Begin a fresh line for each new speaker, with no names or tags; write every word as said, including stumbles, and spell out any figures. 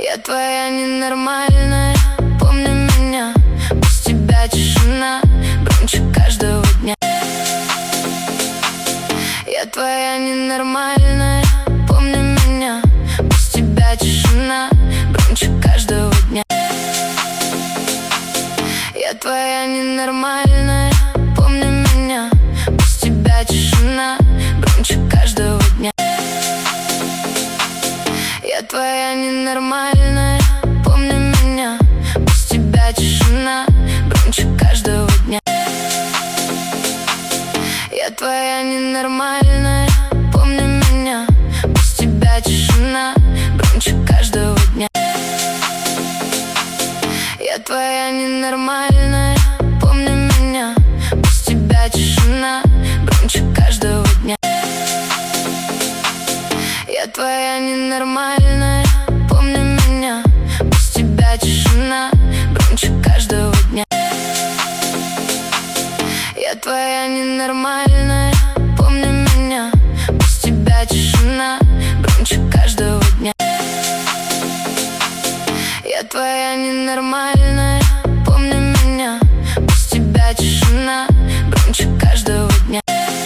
Я твоя ненормальная, помни меня, без тебя тишина громче каждого дня. Я твоя ненормальная, помни меня, без тебя тишина громче каждого дня. Я твоя ненормальная, помни меня, без тебя тишина громче каждого дня. Я твоя ненормальная, помни меня, без тебя тишина громче каждого дня. Я твоя ненормальная, помни меня, без тебя тишина громче каждого дня. Я твоя ненормальная, помни меня, без тебя тишина громче каждого дня. Я твоя ненормальная, помни меня, без тебя тишина громче каждого дня. Я твоя ненормальная, помни меня, без тебя тишина громче каждого дня. Я твоя ненормальная, помни меня, без тебя тишина